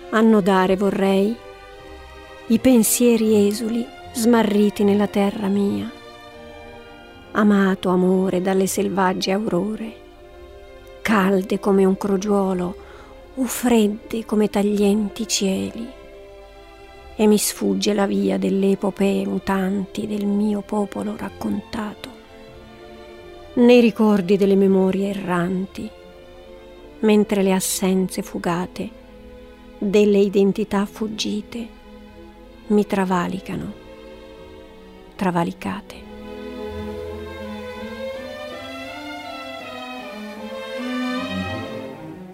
Annodare vorrei i pensieri esuli smarriti nella terra mia, amato amore dalle selvagge aurore, calde come un crogiuolo o fredde come taglienti cieli, e mi sfugge la via delle epopee mutanti del mio popolo raccontato, nei ricordi delle memorie erranti, mentre le assenze fugate delle identità fuggite mi travalicano, travalicate.